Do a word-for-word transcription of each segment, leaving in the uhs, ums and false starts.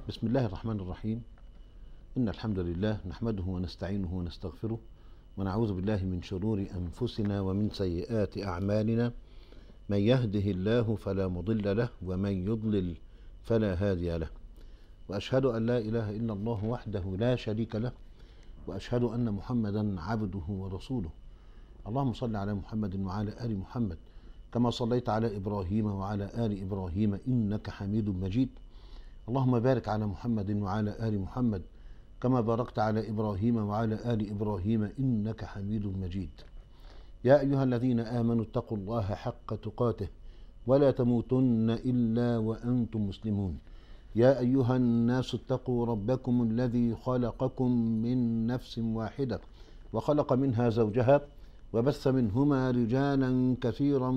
بسم الله الرحمن الرحيم. إن الحمد لله نحمده ونستعينه ونستغفره ونعوذ بالله من شرور أنفسنا ومن سيئات أعمالنا. من يهده الله فلا مضل له ومن يضلل فلا هادي له، وأشهد أن لا إله إلا الله وحده لا شريك له، وأشهد أن محمدا عبده ورسوله. اللهم صل على محمد وعلى آل محمد كما صليت على إبراهيم وعلى آل إبراهيم إنك حميد مجيد. اللهم بارك على محمد وعلى آل محمد كما باركت على إبراهيم وعلى آل إبراهيم إنك حميد مجيد. يا أيها الذين آمنوا اتقوا الله حق تقاته ولا تموتن إلا وأنتم مسلمون. يا أيها الناس اتقوا ربكم الذي خلقكم من نفس واحدة وخلق منها زوجها وبث منهما رجالا كثيرا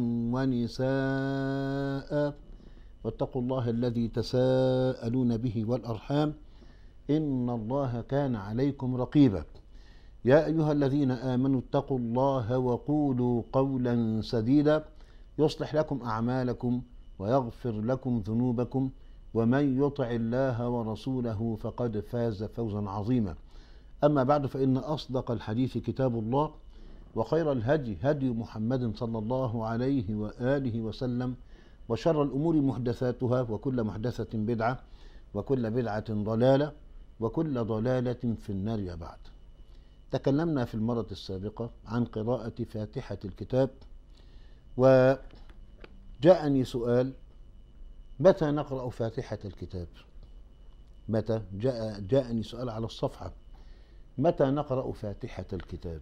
ونساء، واتقوا الله الذي تساءلون به والأرحام إن الله كان عليكم رقيبا. يا أيها الذين آمنوا اتقوا الله وقولوا قولا سديدا يصلح لكم أعمالكم ويغفر لكم ذنوبكم، ومن يطع الله ورسوله فقد فاز فوزا عظيما. أما بعد، فإن أصدق الحديث كتاب الله، وخير الهدي هدي محمد صلى الله عليه وآله وسلم، وشر الأمور محدثاتها، وكل محدثة بدعة، وكل بدعة ضلالة، وكل ضلالة في النار. يا بعد، تكلمنا في المرة السابقة عن قراءة فاتحة الكتاب، وجاءني سؤال: متى نقرأ فاتحة الكتاب؟ متى جاء جاءني سؤال على الصفحة: متى نقرأ فاتحة الكتاب؟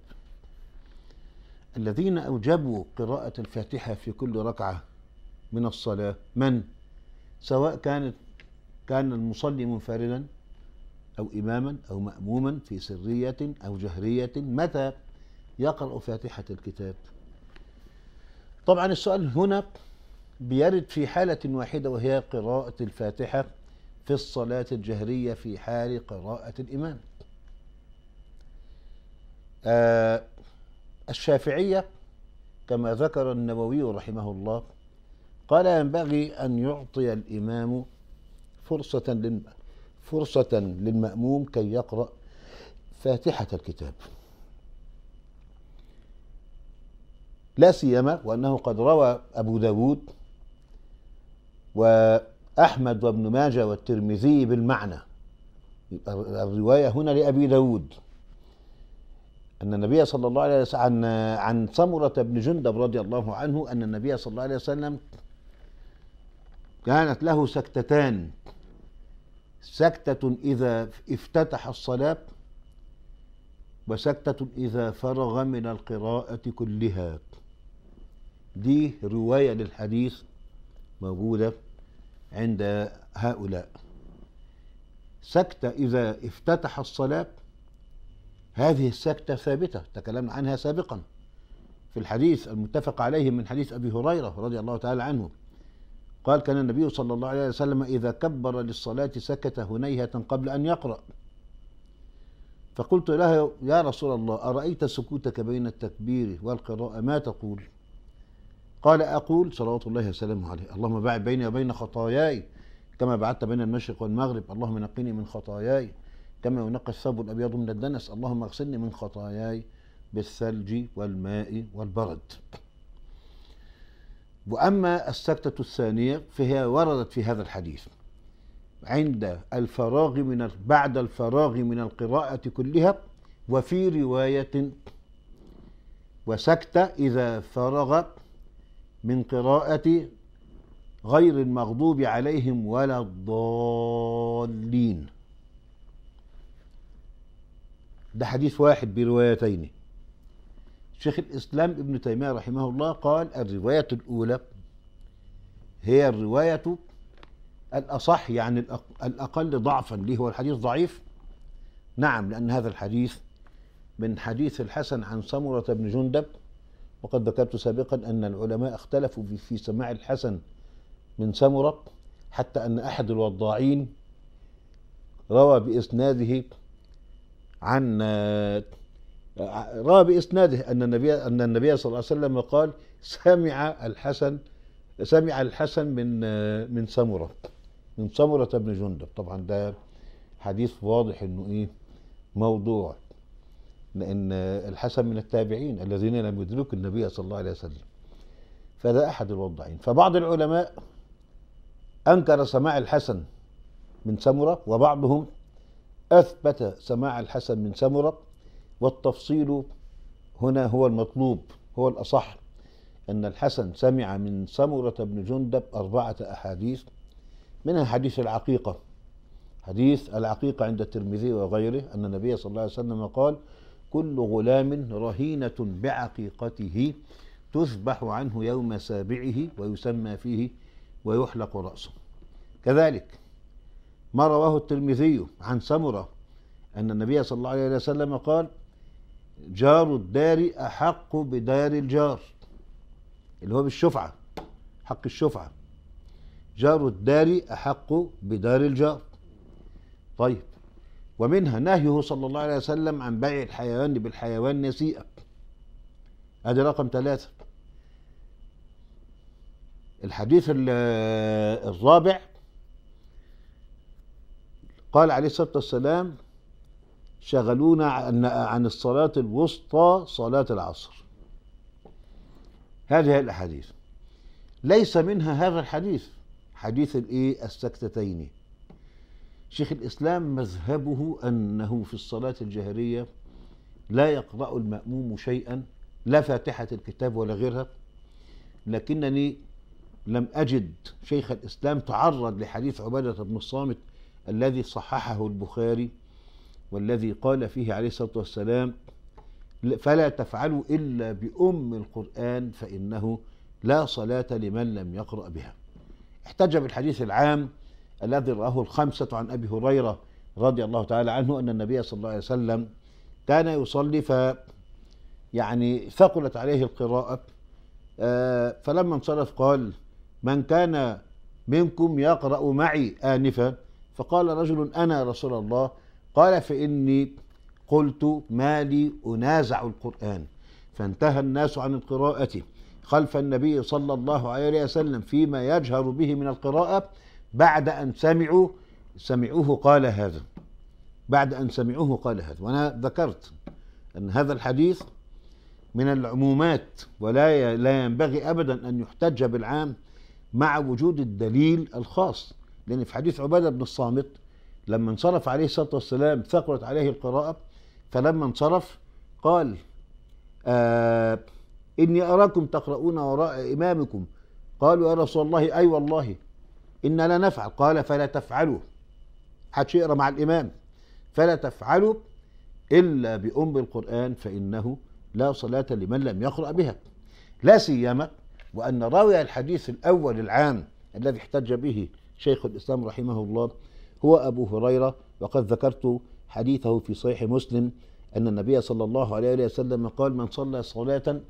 الذين أوجبوا قراءة الفاتحة في كل ركعة من الصلاة من؟ سواء كانت كان المصلي منفردا أو إماما أو مأموما في سرية أو جهرية، متى يقرأ فاتحة الكتاب؟ طبعا السؤال هنا بيرد في حالة واحدة، وهي قراءة الفاتحة في الصلاة الجهرية في حال قراءة الإمام. آه الشافعية كما ذكر النووي رحمه الله قال: ينبغي أن يعطي الإمام فرصة للم... فرصة للمأموم كي يقرأ فاتحة الكتاب، لا سيما وأنه قد روى أبو داود وأحمد وابن ماجه والترمذي بالمعنى. الرواية هنا لأبي داود أن النبي صلى الله عليه وسلم عن عن سمرة بن جندب رضي الله عنه أن النبي صلى الله عليه وسلم كانت له سكتتان: سكتة إذا افتتح الصلاة، وسكتة إذا فرغ من القراءة كلها. دي رواية للحديث موجودة عند هؤلاء. سكتة إذا افتتح الصلاة، هذه السكتة ثابتة تكلمنا عنها سابقا في الحديث المتفق عليه من حديث أبي هريرة رضي الله تعالى عنه قال: كان النبي صلى الله عليه وسلم إذا كبر للصلاة سكت هنيهة قبل أن يقرأ. فقلت له: يا رسول الله، أرأيت سكوتك بين التكبير والقراءة ما تقول؟ قال: أقول صلوات الله وسلامه عليه: اللهم باعد بيني وبين خطاياي كما بعدت بين المشرق والمغرب، اللهم نقني من خطاياي كما ينقى الثوب الأبيض من الدنس، اللهم اغسلني من خطاياي بالثلج والماء والبرد. وأما السكتة الثانية فهي وردت في هذا الحديث عند الفراغ من بعد الفراغ من القراءة كلها، وفي رواية: وسكتة إذا فرغ من قراءة غير المغضوب عليهم ولا الضالين. ده حديث واحد بروايتين. شيخ الإسلام ابن تيمية رحمه الله قال: الرواية الأولى هي الرواية الأصح، يعني الأقل ضعفا. ليه هو الحديث ضعيف؟ نعم، لأن هذا الحديث من حديث الحسن عن سمرة بن جندب، وقد ذكرت سابقا أن العلماء اختلفوا في سماع الحسن من سمرة، حتى أن أحد الوضاعين روى بإسناده عن روى بإسناده أن النبي أن النبي صلى الله عليه وسلم قال: سمع الحسن سمع الحسن من من سمرة من سمرة بن جندب. طبعا ده حديث واضح انه ايه موضوع، لان الحسن من التابعين الذين لم يدركوا النبي صلى الله عليه وسلم، فده احد الوضعين. فبعض العلماء انكر سماع الحسن من سمرة، وبعضهم اثبت سماع الحسن من سمرة، والتفصيل هنا هو المطلوب، هو الاصح ان الحسن سمع من سمرة بن جندب اربعة احاديث، منها حديث العقيقة. حديث العقيقة عند الترمذي وغيره أن النبي صلى الله عليه وسلم قال: كل غلام رهينة بعقيقته تذبح عنه يوم سابعه ويسمى فيه ويحلق رأسه. كذلك ما رواه الترمذي عن سمرة أن النبي صلى الله عليه وسلم قال: جار الدار أحق بدار الجار، اللي هو بالشفعة، حق الشفعة. جار الدار أحق بدار الجار. طيب، ومنها نهيه صلى الله عليه وسلم عن بيع الحيوان بالحيوان نسيئة. هذا رقم ثلاثة. الحديث الرابع قال عليه الصلاة والسلام: شغلونا عن الصلاة الوسطى صلاة العصر. هذه الأحاديث ليس منها هذا الحديث، حديث الايه السكتتين. شيخ الإسلام مذهبه أنه في الصلاة الجهرية لا يقرأ المأموم شيئا، لا فاتحة الكتاب ولا غيرها. لكنني لم أجد شيخ الإسلام تعرض لحديث عبادة بن الصامت الذي صححه البخاري، والذي قال فيه عليه الصلاة والسلام: فلا تفعلوا إلا بأم القرآن فإنه لا صلاة لمن لم يقرأ بها. احتج بالحديث العام الذي رواه الخمسة عن أبي هريرة رضي الله تعالى عنه أن النبي صلى الله عليه وسلم كان يصلي ف يعني ثقلت عليه القراءة، فلما انصرف قال: من كان منكم يقرأ معي آنفا؟ فقال رجل: أنا رسول الله. قال: فإني قلت ما لي أنازع القرآن. فانتهى الناس عن القراءة خلف النبي صلى الله عليه وسلم فيما يجهر به من القراءة بعد أن سمعوا سمعوه قال هذا بعد أن سمعوه قال هذا. وأنا ذكرت أن هذا الحديث من العمومات، ولا لا ينبغي أبدا أن يحتج بالعام مع وجود الدليل الخاص. لأن في حديث عبادة بن الصامت لما انصرف عليه الصلاة والسلام ثقلت عليه القراءة، فلما انصرف قال: آه إني أراكم تقرؤون وراء إمامكم. قالوا: يا رسول الله أي والله إنا لا نفعل. قال: فلا تفعلوا، حدش يقرأ مع الإمام، فلا تفعلوا إلا بأم القرآن فإنه لا صلاة لمن لم يقرأ بها. لا سيما وأن راوي الحديث الأول العام الذي احتج به شيخ الإسلام رحمه الله هو أبو هريرة، وقد ذكرت حديثه في صحيح مسلم أن النبي صلى الله عليه وسلم قال: من صلى صلاة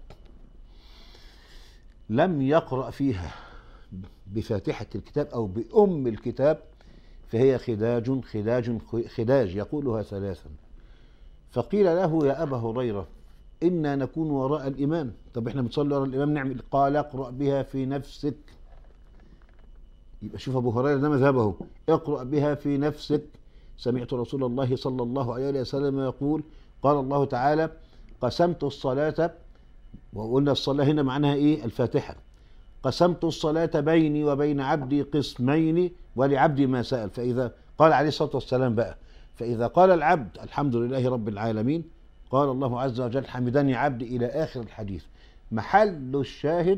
لم يقرأ فيها بفاتحة الكتاب أو بأم الكتاب فهي خداج خداج خداج يقولها ثلاثا. فقيل له: يا أبا هريرة إنا نكون وراء الإمام. طب إحنا بنصلي وراء الإمام نعمل؟ قال: اقرأ بها في نفسك. يبقى شوف أبو هريرة ده مذهبه: اقرأ بها في نفسك. سمعت رسول الله صلى الله عليه وسلم يقول: قال الله تعالى: قسمت الصلاة، وقلنا الصلاة هنا معناها إيه؟ الفاتحة. قسمت الصلاة بيني وبين عبدي قسمين ولعبدي ما سأل. فإذا قال عليه الصلاة والسلام بقى: فإذا قال العبد الحمد لله رب العالمين قال الله عز وجل: حمدني عبدي، إلى آخر الحديث. محل الشاهد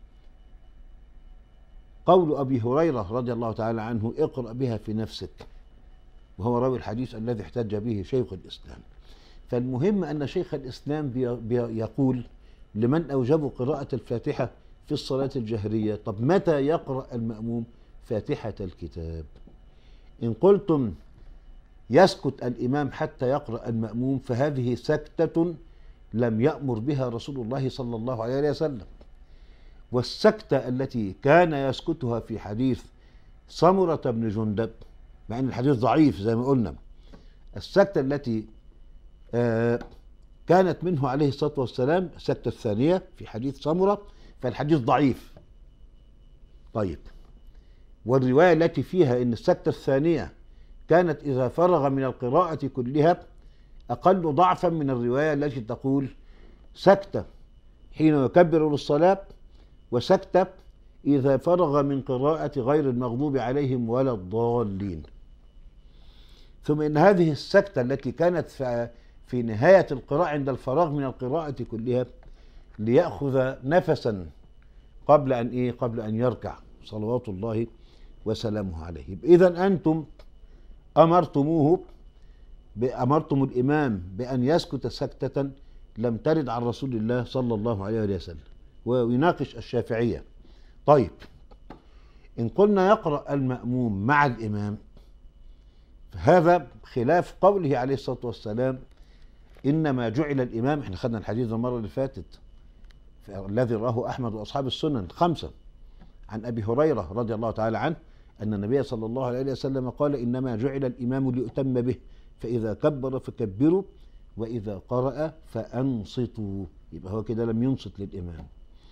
قول أبي هريرة رضي الله تعالى عنه: اقرأ بها في نفسك، وهو راوي الحديث الذي احتج به شيخ الإسلام. فالمهم أن شيخ الإسلام بي بي يقول لمن أوجبوا قراءة الفاتحة في الصلاة الجهرية: طب متى يقرأ المأموم فاتحة الكتاب؟ إن قلتم يسكت الإمام حتى يقرأ المأموم فهذه سكتة لم يأمر بها رسول الله صلى الله عليه وسلم. والسكتة التي كان يسكتها في حديث سمرة بن جندب، مع أن الحديث ضعيف زي ما قلنا، السكتة التي آه كانت منه عليه الصلاة والسلام السكتة الثانية في حديث سمرة، فالحديث ضعيف. طيب، والرواية التي فيها إن السكتة الثانية كانت إذا فرغ من القراءة كلها أقل ضعفا من الرواية التي تقول سكتة حين يكبر للصلاة وسكتة إذا فرغ من قراءة غير المغضوب عليهم ولا الضالين. ثم إن هذه السكتة التي كانت في نهاية القراءة عند الفراغ من القراءة كلها ليأخذ نفسا قبل أن إيه قبل أن يركع صلوات الله وسلامه عليه. إذا أنتم أمرتموه أمرتم الإمام بأن يسكت سكتة لم ترد عن رسول الله صلى الله عليه وسلم، ويناقش الشافعية. طيب إن قلنا يقرأ المأموم مع الإمام فهذا خلاف قوله عليه الصلاة والسلام إنما جعل الإمام. احنا خدنا الحديث المرة اللي فاتت الذي رواه أحمد وأصحاب السنن خمسة عن أبي هريرة رضي الله تعالى عنه أن النبي صلى الله عليه وسلم قال إنما جعل الإمام ليؤتم به فإذا كبر فكبروا وإذا قرأ فأنصتوا. يبقى هو كده لم ينصت للإمام.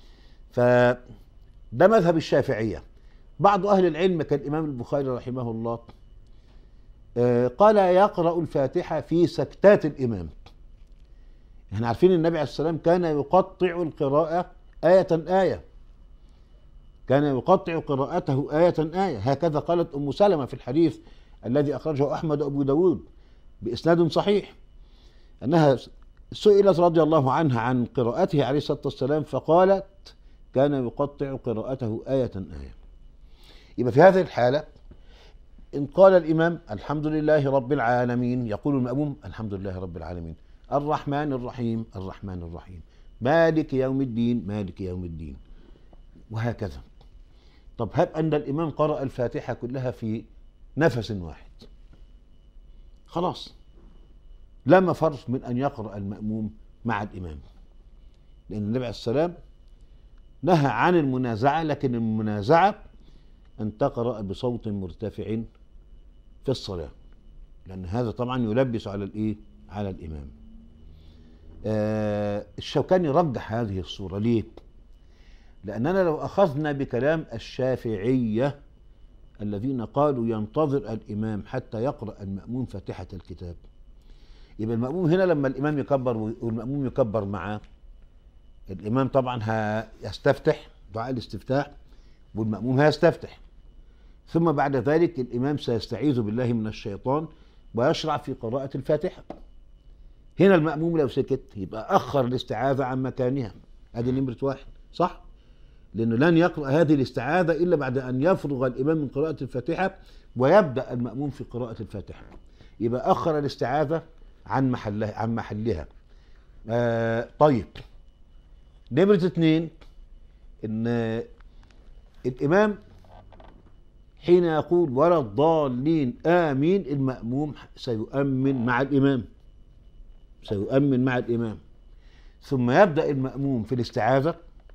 فده مذهب الشافعية. بعض أهل العلم كالإمام البخاري رحمه الله قال يقرأ الفاتحة في سكتات الإمام. احنا عارفين النبي عليه السلام كان يقطع القراءة آية آية، كان يقطع قراءته آية آية. هكذا قالت أم سلمة في الحديث الذي أخرجه أحمد وأبو داود بإسناد صحيح أنها سئلت رضي الله عنها عن قراءته عليه الصلاة والسلام فقالت كان يقطع قراءته آية آية. يبقى في هذه الحالة إن قال الإمام الحمد لله رب العالمين يقول المأموم الحمد لله رب العالمين، الرحمن الرحيم الرحمن الرحيم، مالك يوم الدين مالك يوم الدين، وهكذا. طب هب أن الإمام قرأ الفاتحة كلها في نفس واحد، خلاص لا مفر من أن يقرأ المأموم مع الإمام، لأن النبي عليه السلام نهى عن المنازعة، لكن المنازعة أن تقرأ بصوت مرتفع في الصلاة، لأن هذا طبعا يلبس على الإيه؟ على الإمام. آه الشوكاني رجح هذه الصورة. ليه؟ لأننا لو أخذنا بكلام الشافعية الذين قالوا ينتظر الإمام حتى يقرأ المأموم فاتحة الكتاب، يبقى المأموم هنا لما الإمام يكبر والمأموم يكبر معاه، الإمام طبعا هيستفتح دعاء الاستفتاح والمأموم هيستفتح، ثم بعد ذلك الإمام سيستعيذ بالله من الشيطان ويشرع في قراءة الفاتحة. هنا المأموم لو سكت يبقى أخر الاستعاذة عن مكانها، هذه نمرة واحد، صح؟ لأنه لن يقرأ هذه الاستعاذة إلا بعد أن يفرغ الإمام من قراءة الفاتحة ويبدأ المأموم في قراءة الفاتحة، يبقى أخر الاستعاذة عن محلها عن محلها. آه طيب نمرة اثنين إن الإمام حين يقول ولا الضالين آمين المأموم سيؤمن مع الإمام، سيؤمن مع الإمام، ثم يبدأ المأموم في الاستعاذة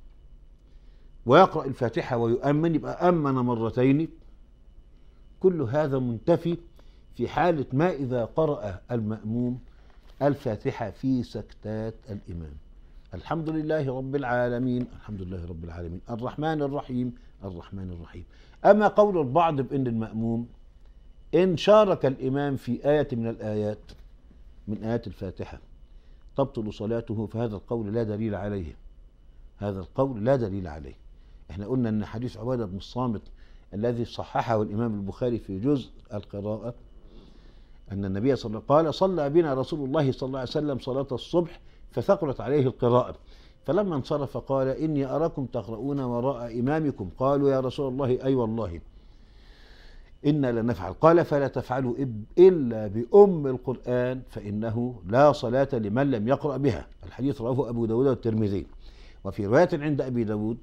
ويقرأ الفاتحة ويؤمن، يبقى أمن مرتين. كل هذا منتفي في حالة ما إذا قرأ المأموم الفاتحة في سكتات الإمام. الحمد لله رب العالمين الحمد لله رب العالمين الرحمن الرحيم الرحمن الرحيم. أما قول البعض بأن المأموم إن شارك الإمام في آية من الآيات من آيات الفاتحة تبطل صلاته، فهذا القول لا دليل عليه، هذا القول لا دليل عليه. احنا قلنا أن حديث عبادة بن الصامت الذي صححه الإمام البخاري في جزء القراءة أن النبي صلى الله عليه وسلم قال صلى بنا رسول الله صلى الله عليه وسلم صلاة الصبح فثقلت عليه القراءة، فلما انصرف قال إني أراكم تقرؤون وراء إمامكم، قالوا يا رسول الله أي أيوة والله إنا لنفعل، قال فلا تفعلوا إلا بأم القرآن فإنه لا صلاة لمن لم يقرأ بها. الحديث رواه أبو داود والترمذي. وفي رواية عند أبي داود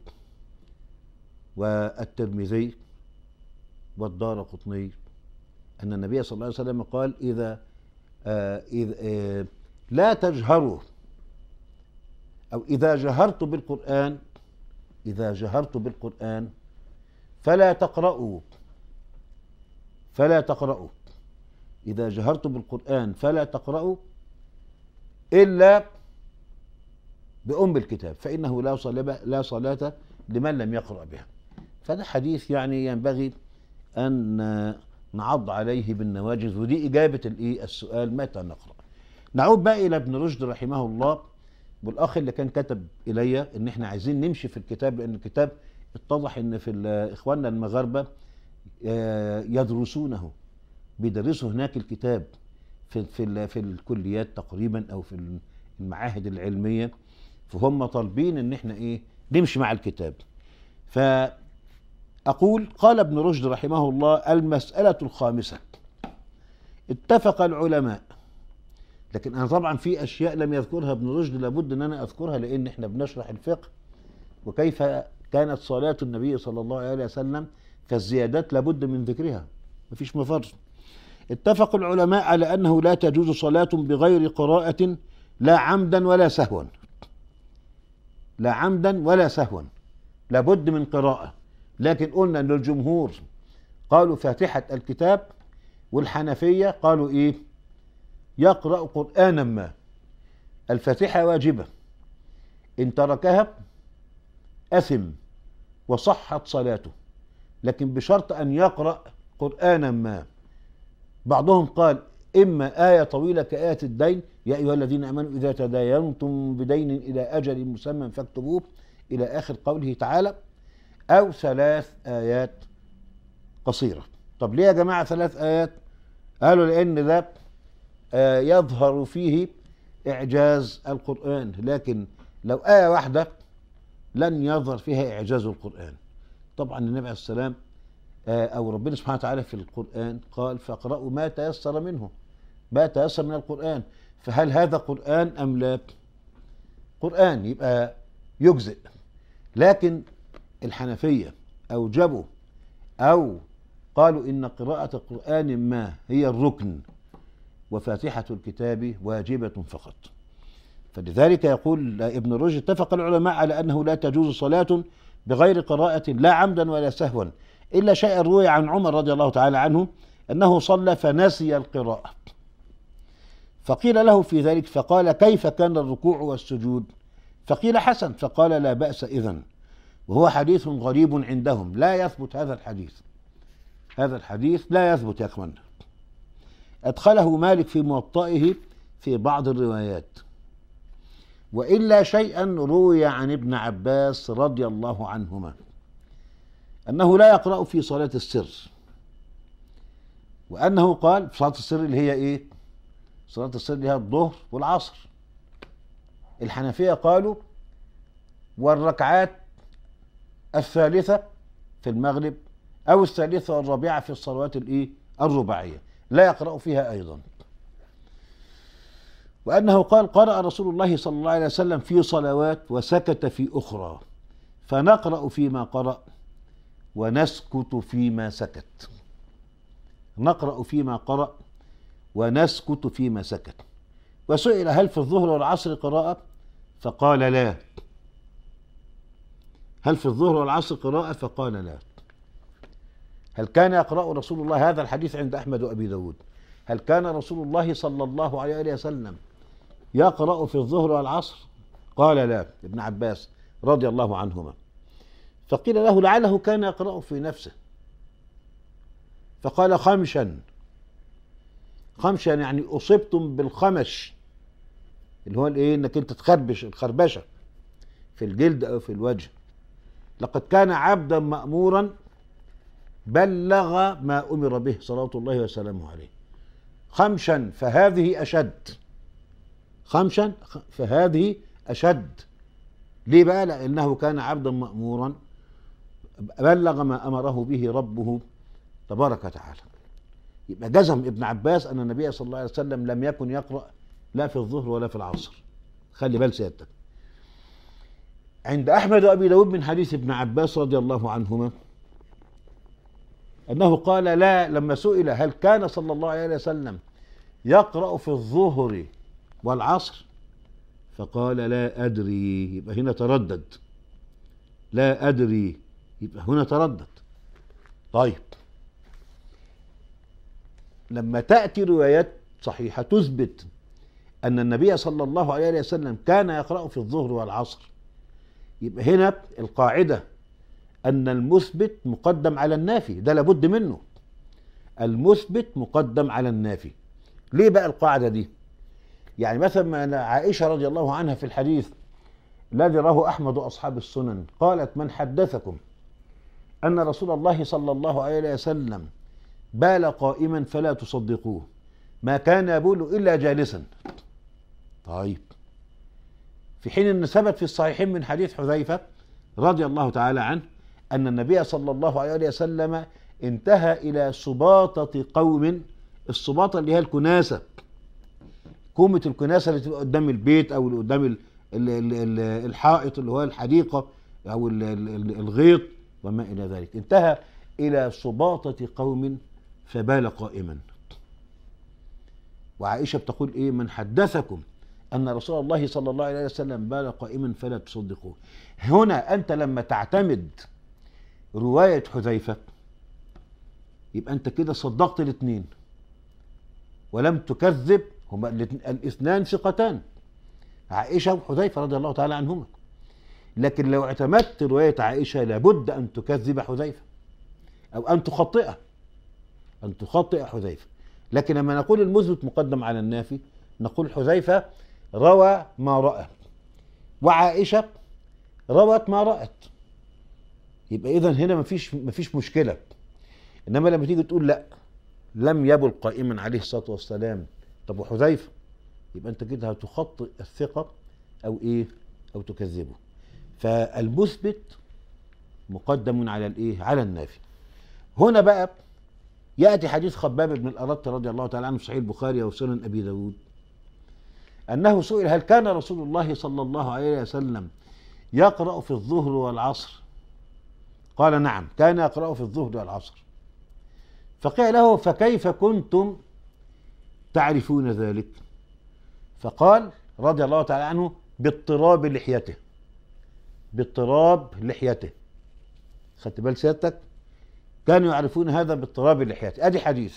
والترمذي والدارقطني أن النبي صلى الله عليه وسلم قال إذا آه إذا آه لا تجهروا أو إذا جهرت بالقرآن إذا جهرت بالقرآن فلا تقرأوا فلا تقرأوا إذا جهرت بالقرآن فلا تقرأوا إلا بأم الكتاب فإنه لا صلاة لا صلاة لمن لم يقرأ بها. فده حديث يعني ينبغي أن نعض عليه بالنواجذ، ودي إجابة الإيه السؤال متى نقرأ. نعود بقى إلى ابن رشد رحمه الله، والأخ اللي كان كتب إلي إن إحنا عايزين نمشي في الكتاب، لأن الكتاب اتضح إن في إخواننا المغاربة يدرسونه، بيدرسوا هناك الكتاب في في في الكليات تقريبا أو في المعاهد العلمية، فهم طالبين إن إحنا إيه نمشي مع الكتاب. فأقول قال ابن رشد رحمه الله: المسألة الخامسة، اتفق العلماء. لكن أنا طبعا في أشياء لم يذكرها ابن رشد لابد أن أنا أذكرها، لأن إحنا بنشرح الفقه وكيف كانت صلاة النبي صلى الله عليه وسلم، فالزيادات لابد من ذكرها، مفيش مفر. اتفق العلماء على أنه لا تجوز صلاة بغير قراءة، لا عمدا ولا سهوا، لا عمدا ولا سهوا، لابد من قراءة. لكن قلنا أن الجمهور قالوا فاتحة الكتاب، والحنفية قالوا إيه؟ يقرأ قرآنا ما. الفاتحة واجبة، إن تركها أثم وصحت صلاته، لكن بشرط أن يقرأ قرآنا ما. بعضهم قال إما آية طويلة كآية الدين، يا أيها الذين آمنوا إذا تداينتم بدين إلى أجل مسمى فاكتبوه إلى آخر قوله تعالى، أو ثلاث آيات قصيرة. طب ليه يا جماعة ثلاث آيات؟ قالوا لأن ده آه يظهر فيه إعجاز القرآن، لكن لو آية واحدة لن يظهر فيها إعجاز القرآن. طبعا النبي عليه السلام آه أو ربنا سبحانه وتعالى في القرآن قال: فاقرأوا ما تيسر منه، ما تيسر من القرآن. فهل هذا قرآن أم لا؟ قرآن، يبقى يجزئ. لكن الحنفية أوجبوا أو قالوا إن قراءة القرآن ما هي الركن، وفاتحة الكتاب واجبة فقط. فلذلك يقول ابن رشد: اتفق العلماء على أنه لا تجوز صلاة بغير قراءة، لا عمدا ولا سهوا، إلا شيء روي عن عمر رضي الله تعالى عنه أنه صلى فنسي القراءة، فقيل له في ذلك فقال: كيف كان الركوع والسجود؟ فقيل: حسن. فقال: لا بأس إذن. وهو حديث غريب عندهم، لا يثبت هذا الحديث، هذا الحديث لا يثبت يا أخوانا. أدخله مالك في موطئه في بعض الروايات، وإلا شيئا روي عن ابن عباس رضي الله عنهما أنه لا يقرأ في صلاة السر، وأنه قال في صلاة السر اللي هي إيه؟ صلاة السر اللي هي الظهر والعصر. الحنفية قالوا والركعات الثالثة في المغرب أو الثالثة والرابعة في الصلوات الإيه؟ الرباعية، لا يقرأ فيها أيضا. وأنه قال: قرأ رسول الله صلى الله عليه وسلم في صلوات وسكت في أخرى، فنقرأ فيما قرأ ونسكت فيما سكت. نقرأ فيما قرأ ونسكت فيما سكت. وسئل: هل في الظهر والعصر قراءة؟ فقال: لا. هل في الظهر والعصر قراءة؟ فقال: لا. هل كان يقرأ رسول الله، هذا الحديث عند أحمد وأبي داود، هل كان رسول الله صلى الله عليه وسلم يقرأ في الظهر والعصر؟ قال: لا. ابن عباس رضي الله عنهما. فقيل له: لعله كان يقرأ في نفسه، فقال: خمشا. خمشا يعني أصبتم بالخمش، اللي هو الايه؟ انك انت تخربش، الخربشه في الجلد او في الوجه. لقد كان عبدا مأمورا بلغ ما أمر به صلوات الله وسلامه عليه. خمشا فهذه أشد، خمشا فهذه أشد. ليه بقى؟ لأنه كان عبدا مأمورا بلغ ما أمره به ربه تبارك وتعالى. يبقى جزم ابن عباس أن النبي صلى الله عليه وسلم لم يكن يقرأ لا في الظهر ولا في العصر. خلي بال سيادتك. عند أحمد وأبي داود من حديث ابن عباس رضي الله عنهما أنه قال: لا، لما سئل هل كان صلى الله عليه وسلم يقرأ في الظهر والعصر؟ فقال: لا أدري. يبقى هنا تردد، لا أدري، يبقى هنا تردد. طيب، لما تأتي روايات صحيحة تثبت أن النبي صلى الله عليه وسلم كان يقرأ في الظهر والعصر، يبقى هنا القاعدة أن المثبت مقدم على النافي، ده لابد منه. المثبت مقدم على النافي. ليه بقى القاعدة دي؟ يعني مثلا عائشة رضي الله عنها في الحديث الذي رواه أحمد وأصحاب السنن قالت: من حدثكم أن رسول الله صلى الله عليه وسلم بال قائما فلا تصدقوه، ما كان يبول إلا جالسا. طيب، في حين أن ثبت في الصحيحين من حديث حذيفة رضي الله تعالى عنه أن النبي صلى الله عليه وسلم انتهى إلى سباطة قوم. السباطة اللي هي الكناسة، كومة الكناسة اللي تبقى قدام البيت أو اللي قدام ال ال ال الحائط اللي هو الحديقة أو ال ال الغيط وما إلى ذلك. انتهى إلى سباطة قوم فبال قائما. وعائشة بتقول إيه؟ من حدثكم أن رسول الله صلى الله عليه وسلم بال قائما فلا تصدقوه. هنا أنت لما تعتمد رواية حذيفة يبقى أنت كده صدقت الاثنين ولم تكذب. هما الاثنان ثقتان، عائشة وحذيفة رضي الله تعالى عنهما. لكن لو اعتمدت رواية عائشة لابد أن تكذب حذيفة أو أن تخطئه أن تخطئ حذيفة. لكن لما نقول المثبت مقدم على النافي نقول حذيفة روى ما رأى وعائشة روت ما رأت، يبقى إذن هنا مفيش مفيش مشكلة. إنما لما تيجي تقول لا لم يبل قائما عليه الصلاة والسلام، طب وحذيفة، يبقى أنت كده هتخطئ الثقة أو إيه أو تكذبه. فالمثبت مقدم على الإيه على النافي. هنا بقى يأتي حديث خباب بن الأرت رضي الله تعالى عنه في صحيح البخاري وسنن أبي داود أنه سئل: هل كان رسول الله صلى الله عليه وسلم يقرأ في الظهر والعصر؟ قال: نعم، كان يقرأ في الظهر والعصر. فقيل له: فكيف كنتم تعرفون ذلك؟ فقال رضي الله تعالى عنه: باضطراب لحيته، باضطراب لحيته. خدت بال سيادتك؟ كانوا يعرفون هذا باضطراب لحيته. ادي حديث.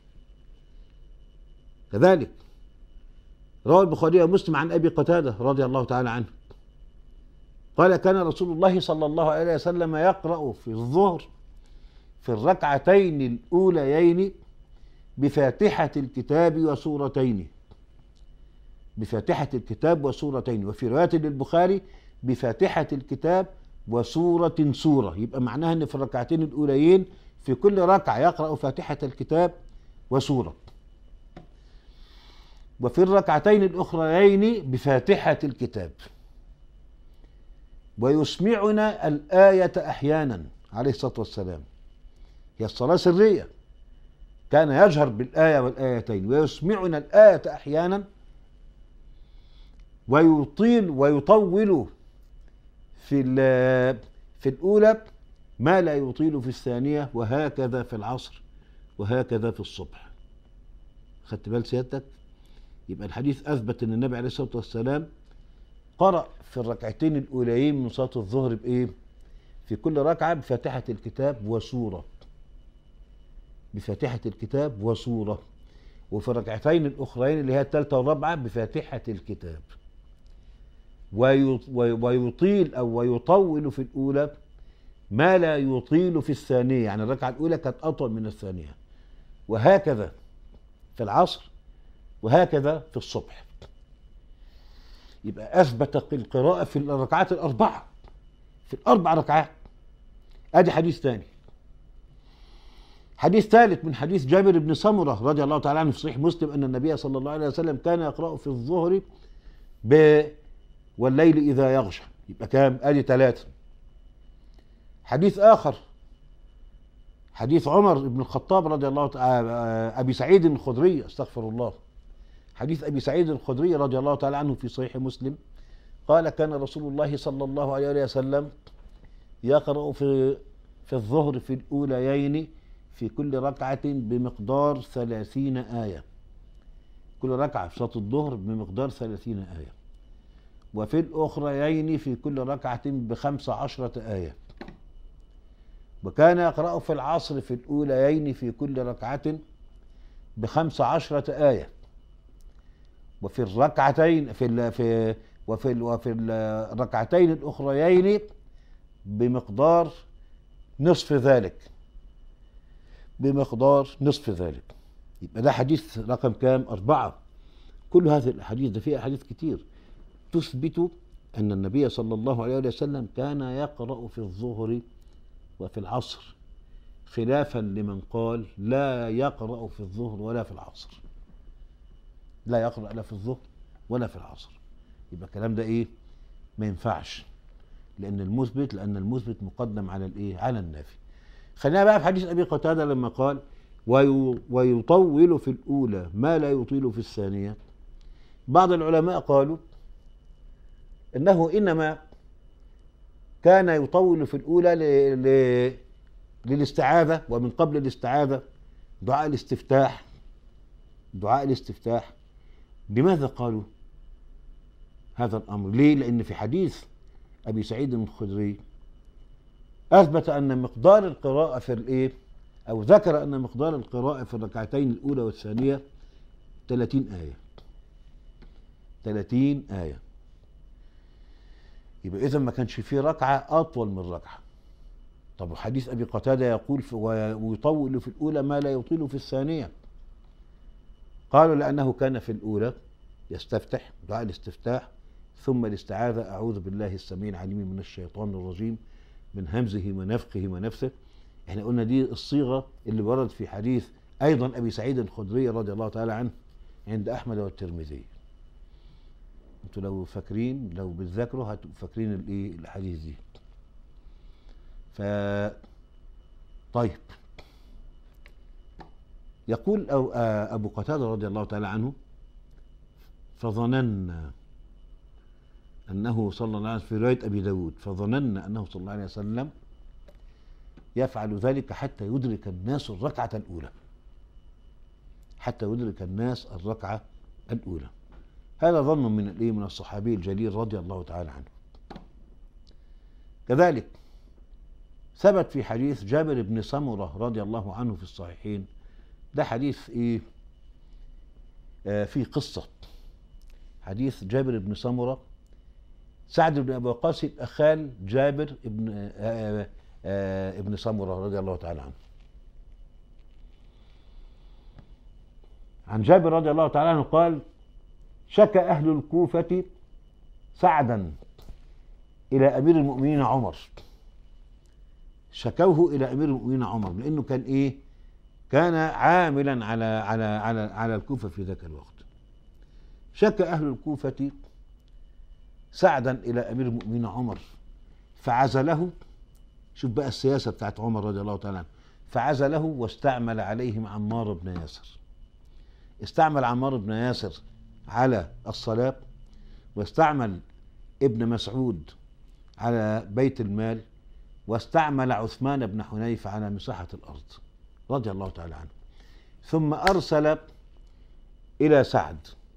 كذلك روى البخاري ومسلم عن ابي قتاده رضي الله تعالى عنه قال: كان رسول الله صلى الله عليه وسلم يقرأ في الظهر في الركعتين الأوليين بفاتحة الكتاب وسورتين، بفاتحة الكتاب وسورتين. وفي رواية للبخاري بفاتحة الكتاب وسورة سورة. يبقى معناها أن في الركعتين الأوليين في كل ركعة يقرأ فاتحة الكتاب وسورة، وفي الركعتين الأخريين بفاتحة الكتاب. ويسمعنا الآية أحيانا عليه الصلاة والسلام، هي الصلاة سرية، كان يجهر بالآية والآيتين، ويسمعنا الآية أحيانا ويطيل ويطول في في الأولى ما لا يطيل في الثانية، وهكذا في العصر وهكذا في الصبح. خدت بال سيادتك؟ يبقى الحديث أثبت أن النبي عليه الصلاة والسلام قرأ في الركعتين الأوليين من صلاة الظهر بإيه؟ في كل ركعة بفاتحة الكتاب وسورة، بفاتحة الكتاب وسورة. وفي الركعتين الأخرين اللي هي الثالثة والرابعة بفاتحة الكتاب. ويطيل أو ويطول في الأولى ما لا يطيل في الثانية، يعني الركعة الأولى كانت أطول من الثانية، وهكذا في العصر وهكذا في الصبح. يبقى أثبت القراءة في الركعات الأربعة، في الأربع ركعات. أدي حديث ثاني. حديث ثالث من حديث جابر بن سمرة رضي الله تعالى عنه في صحيح مسلم أن النبي صلى الله عليه وسلم كان يقرأ في الظهر ب والليل إذا يغشى. يبقى كام؟ أدي ثلاثة. حديث آخر حديث عمر بن الخطاب رضي الله تعالى أبي سعيد الخدري استغفر الله حديث أبي سعيد الخدري رضي الله تعالى عنه في صحيح مسلم قال: كان رسول الله صلى الله عليه وسلم يقرأ في في الظهر في الأوليين في كل ركعة بمقدار ثلاثين آية، كل ركعة في صلاة الظهر بمقدار ثلاثين آية، وفي الأخريين في كل ركعة بخمس عشرة آية. وكان يقرأ في العصر في الأوليين في كل ركعة بخمس عشرة آية، وفي الركعتين في ال في وفي ال وفي الركعتين الأخريين بمقدار نصف ذلك، بمقدار نصف ذلك. يبقى ده حديث رقم كام؟ أربعة. كل هذه الأحاديث، ده فيها أحاديث كتير تثبت أن النبي صلى الله عليه وسلم كان يقرأ في الظهر وفي العصر، خلافا لمن قال لا يقرأ في الظهر ولا في العصر، لا يقرأ لا في الظهر ولا في العصر. يبقى الكلام ده ايه؟ ما ينفعش، لأن المثبت لأن المثبت مقدم على الايه؟ على النافي. خلينا بقى في حديث أبي قتادة لما قال ويطول في الأولى ما لا يطيل في الثانية. بعض العلماء قالوا إنه إنما كان يطول في الأولى ل... ل... للاستعاذة، ومن قبل الاستعاذة دعاء الاستفتاح، دعاء الاستفتاح. لماذا قالوا هذا الأمر؟ ليه؟ لأن في حديث أبي سعيد الخدري أثبت أن مقدار القراءة في الإيه؟ أو ذكر أن مقدار القراءة في الركعتين الأولى والثانية ثلاثين آية. ثلاثين آية. يبقى إذا ما كانش فيه ركعة أطول من ركعة. طب حديث أبي قتادة يقول ويطول في الأولى ما لا يطيل في الثانية. قالوا لأنه كان في الأولى يستفتح دعاء الاستفتاح، ثم الاستعاذة أعوذ بالله السميع العليم من الشيطان الرجيم من همزه ونفخه ونفثه. احنا قلنا دي الصيغة اللي ورد في حديث أيضا أبي سعيد الخدري رضي الله تعالى عنه عند أحمد والترمذي. انتوا لو فاكرين، لو بتذاكروا هتبقوا فاكرين الايه الحديث دي. ف طيب، يقول أو أبو قتادة رضي الله تعالى عنه فظننا أنه صلى الله عليه وسلم، في رواية أبي داود، فظننا أنه صلى الله عليه وسلم يفعل ذلك حتى يدرك الناس الركعة الأولى، حتى يدرك الناس الركعة الأولى. هذا ظن من الايه من الصحابي الجليل رضي الله تعالى عنه. كذلك ثبت في حديث جابر بن سمرة رضي الله عنه في الصحيحين. ده حديث ايه؟ آه في قصة حديث جابر بن سمرة. سعد بن ابي وقاص خال جابر بن آه آه ابن سمرة رضي الله تعالى عنه. عن جابر رضي الله تعالى عنه قال شكى أهل الكوفة سعدا إلى أمير المؤمنين عمر. شكوه إلى أمير المؤمنين عمر لأنه كان إيه؟ كان عاملا على على على على الكوفة في ذاك الوقت. شكى أهل الكوفة سعدا إلى أمير المؤمنين عمر فعزله. شوف بقى السياسة بتاعت عمر رضي الله تعالى عنه. فعزله واستعمل عليهم عمار بن ياسر. استعمل عمار بن ياسر على الصلاة، واستعمل ابن مسعود على بيت المال، واستعمل عثمان بن حنيف على مساحة الأرض رضي الله تعالى عنه. ثم أرسل إلى سعد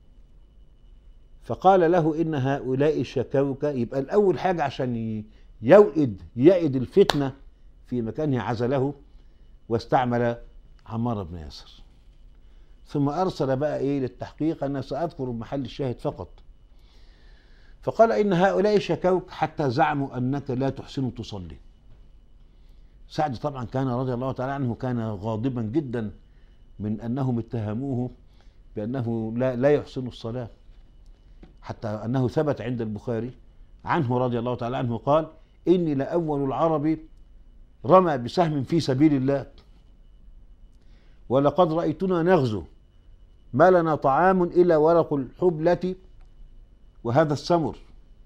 فقال له إن هؤلاء شكوك. يبقى الأول حاجة عشان يوئد يئد الفتنة في مكانه عزله واستعمل عمار بن ياسر. ثم أرسل بقى إيه للتحقيق. أنا سأذكر محل الشاهد فقط. فقال إن هؤلاء شكوك حتى زعموا أنك لا تحسن تصلي. سعد طبعا كان رضي الله تعالى عنه كان غاضبا جدا من أنهم اتهموه بأنه لا, لا يحسن الصلاة، حتى أنه ثبت عند البخاري عنه رضي الله تعالى عنه قال إني لأول العرب رمى بسهم في سبيل الله، ولقد رأيتنا نغزو ما لنا طعام إلا ورق الحبلة وهذا السمر.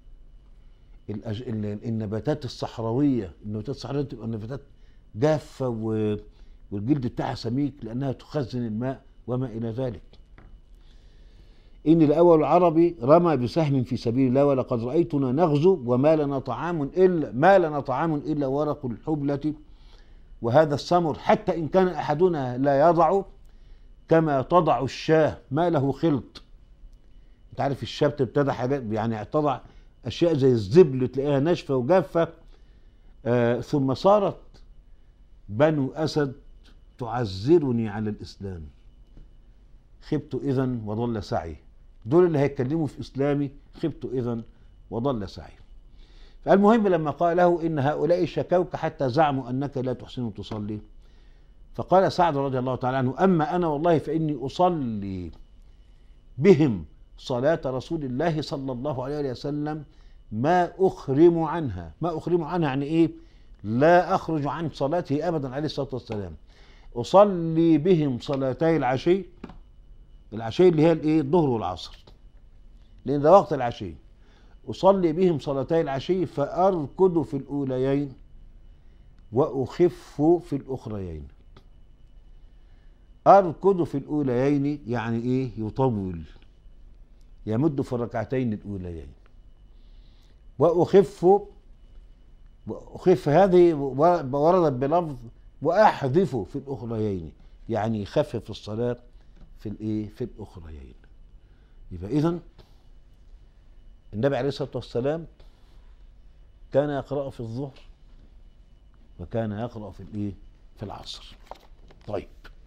النباتات الصحراوية، النباتات الصحراوية تبقى نباتات جافة والجلد بتاعها سميك لأنها تخزن الماء وما إلى ذلك. إني لأول العرب رمى بسهم في سبيل الله ولقد رأيتنا نغزو وما لنا طعام إلا ما لنا طعام إلا ورق الحبلة وهذا السمر، حتى إن كان أحدنا لا يضع كما تضع الشاه ما له خلط. انت عارف الشاه بتبتدى حاجات يعني تضع اشياء زي الزبل تلاقيها ناشفه وجافه. آه ثم صارت بنو اسد تعذرني على الاسلام، خبت اذا وضل سعي. دول اللي هيتكلموا في اسلامي، خبت اذا وضل سعي. فالمهم لما قال له إن هؤلاء شكوك حتى زعموا أنك لا تحسن تصلي، فقال سعد رضي الله تعالى عنه: أما أنا والله فإني أصلي بهم صلاة رسول الله صلى الله عليه وسلم ما أخرم عنها. ما أخرم عنها يعني إيه؟ لا أخرج عن صلاته أبدا عليه الصلاة والسلام. أصلي بهم صلاتي العشي، العشي اللي هي الإيه؟ الظهر والعصر، لأن ده وقت العشي. أصلي بهم صلاتي العشي فأركض في الأوليين وأخف في الأخريين. أركض في الأوليين يعني إيه؟ يطول، يمد في الركعتين الأوليين. وأخف، وأخف هذه وردت بلفظ وأحذف في الأخريين، يعني يخفف الصلاة في الإيه؟ في الأخريين. يبقى إذن النبي عليه الصلاة والسلام كان يقرأ في الظهر وكان يقرأ في الإيه؟ في العصر. طيب،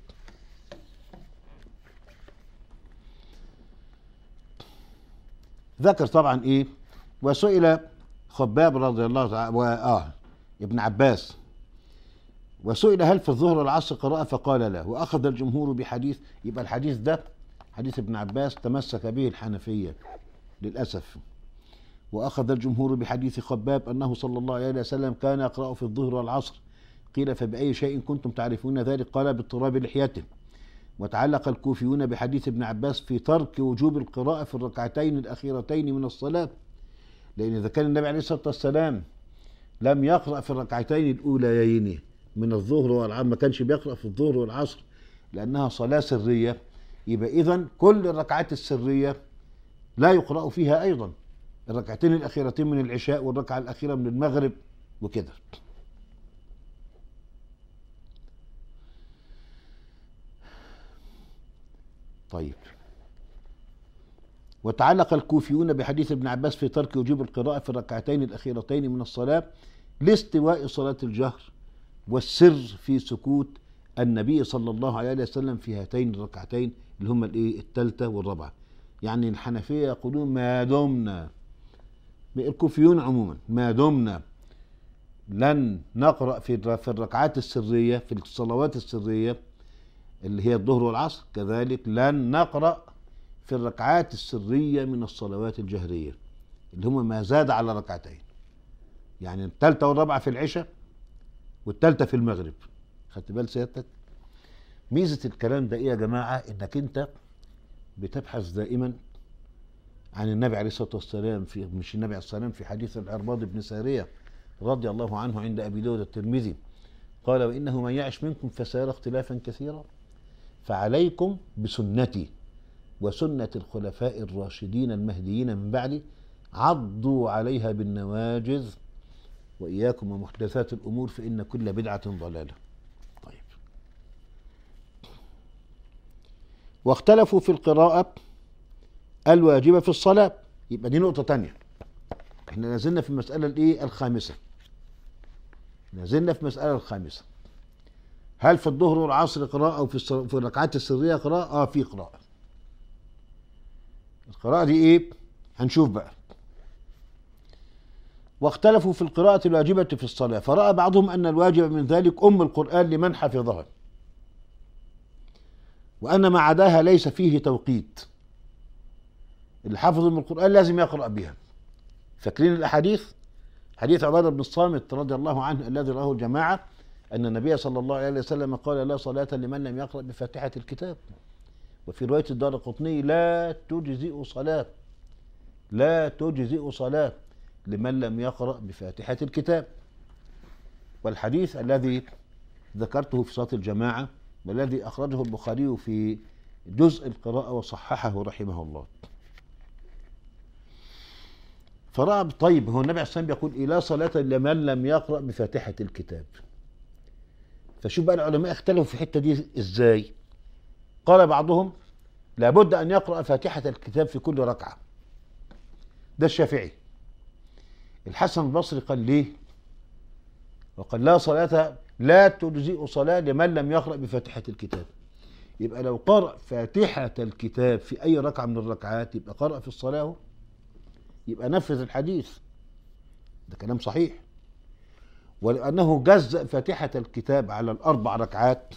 ذكر طبعا إيه؟ وسئل خباب رضي الله تعالى وآه ابن عباس، وسئل هل في الظهر والعصر قراءة؟ فقال لا. وأخذ الجمهور بحديث، يبقى الحديث ده حديث ابن عباس تمسك به الحنفية للأسف. وأخذ الجمهور بحديث خباب أنه صلى الله عليه وسلم كان يقرأ في الظهر والعصر. قيل فبأي شيء كنتم تعرفون ذلك؟ قال باضطراب لحيته. وتعلق الكوفيون بحديث ابن عباس في ترك وجوب القراءة في الركعتين الأخيرتين من الصلاة، لأن إذا كان النبي عليه الصلاة والسلام لم يقرأ في الركعتين الأوليين من الظهر والعصر، ما كانش بيقرأ في الظهر والعصر لأنها صلاة سرية، يبقى إذن كل الركعات السرية لا يقرأ فيها أيضا، الركعتين الأخيرتين من العشاء والركعة الأخيرة من المغرب وكده. طيب، وتعلق الكوفيون بحديث ابن عباس في ترك وجوب القراءة في الركعتين الأخيرتين من الصلاة لاستواء صلاة الجهر والسر في سكوت النبي صلى الله عليه وسلم في هاتين الركعتين اللي هما الايه؟ الثالثة والرابعة. يعني الحنفية يقولون ما دمنا، الكوفيون عموما، ما دمنا لن نقرأ في في الركعات السرية في الصلوات السرية اللي هي الظهر والعصر، كذلك لن نقرأ في الركعات السرية من الصلوات الجهرية اللي هما ما زاد على ركعتين، يعني الثالثة والرابعة في العشاء والثالثة في المغرب. خدت بال سيادتك؟ ميزة الكلام ده ايه يا جماعة؟ انك انت بتبحث دائما عن النبي عليه الصلاة والسلام، في مش النبي عليه الصلاة والسلام في حديث العرباض بن سارية رضي الله عنه عند أبي داود الترمذي قال: وإنه من يعش منكم فسيرى اختلافا كثيرا فعليكم بسنتي وسنة الخلفاء الراشدين المهديين من بعدي عضوا عليها بالنواجذ وإياكم ومحدثات الأمور فإن كل بدعة ضلالة. طيب، واختلفوا في القراءة الواجبة في الصلاة. يبقى دي نقطة تانية، احنا نازلنا في المسألة الايه؟ الخامسة. نازلنا في المسألة الخامسة، هل في الظهر والعصر قراءة أو في في الركعات السرية قراءة؟ اه في قراءة. القراءة دي ايه؟ هنشوف بقى. واختلفوا في القراءة الواجبة في الصلاة، فرأى بعضهم أن الواجب من ذلك أم القرآن لمن حفظها، وأن ما عداها ليس فيه توقيت، اللي حفظ من القرآن لازم يقرأ بها. فاكرين الأحاديث؟ حديث عبادة بن الصامت رضي الله عنه الذي رواه الجماعة أن النبي صلى الله عليه وسلم قال: لا صلاة لمن لم يقرأ بفاتحة الكتاب. وفي رواية الدارقطني: لا تجزئ صلاة، لا تجزئ صلاة لمن لم يقرأ بفاتحة الكتاب. والحديث الذي ذكرته في صلاة الجماعة والذي أخرجه البخاري في جزء القراءة وصححه رحمه الله. فرأى طيب هو النبي عليه الصلاة والسلام بيقول إيه؟ لا صلاة لمن لم يقرأ بفاتحة الكتاب. فشوف بقى العلماء اختلفوا في الحتة دي ازاي. قال بعضهم لابد أن يقرأ فاتحة الكتاب في كل ركعة، ده الشافعي. الحسن البصري قال ليه؟ وقال لا صلاة، لا تجزئ صلاة لمن لم يقرأ بفاتحة الكتاب. يبقى لو قرأ فاتحة الكتاب في أي ركعة من الركعات يبقى قرأ في الصلاة، يبقى نفذ الحديث. ده كلام صحيح. ولأنه جزأ فاتحة الكتاب على الأربع ركعات،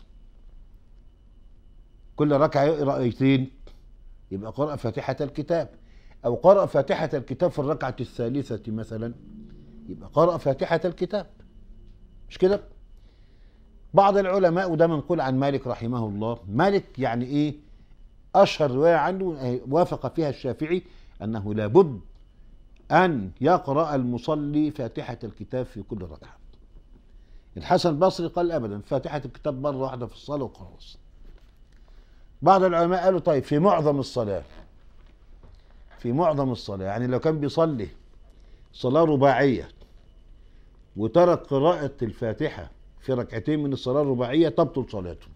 كل ركعة يقرأ آيتين، يبقى قرأ فاتحة الكتاب. أو قرأ فاتحة الكتاب في الركعة الثالثة مثلا، يبقى قرأ فاتحة الكتاب، مش كده؟ بعض العلماء، وده منقول عن مالك رحمه الله، مالك يعني إيه أشهر رواية عنه وافق فيها الشافعي أنه لابد أن يقرأ المصلي فاتحة الكتاب في كل ركعة. الحسن البصري قال أبدا، فاتحة الكتاب مرة واحدة في الصلاة وخلاص. بعض العلماء قالوا طيب في معظم الصلاة، في معظم الصلاة يعني لو كان بيصلي صلاة رباعية وترك قراءة الفاتحة في ركعتين من الصلاة الرباعية تبطل صلاته.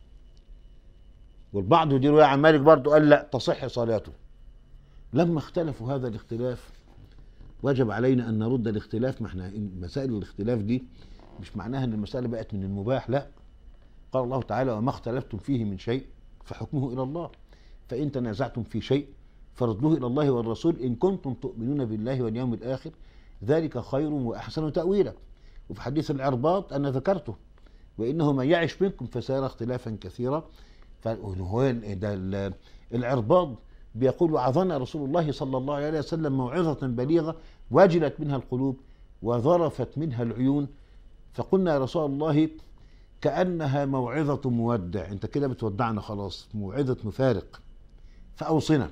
والبعض دي رواية عن مالك برضه قال لا تصح صلاته. لما اختلفوا هذا الاختلاف وجب علينا أن نرد الاختلاف. ما احنا مسائل الاختلاف دي مش معناها أن المسألة بقت من المباح، لا. قال الله تعالى وما اختلفتم فيه من شيء فحكمه إلى الله، فإن تنازعتم في شيء فردوه إلى الله والرسول إن كنتم تؤمنون بالله واليوم الآخر ذلك خير وأحسن تأويلا. وفي حديث العرباض أنا ذكرته، وإنه من يعش منكم فسيرى اختلافا كثيرا. فهو ده العرباض بيقول وعظنا رسول الله صلى الله عليه وسلم موعظة بليغة وجلت منها القلوب وظرفت منها العيون، فقلنا يا رسول الله كأنها موعظة مودع، انت كده بتودعنا خلاص، موعظة مفارق، فأوصنا.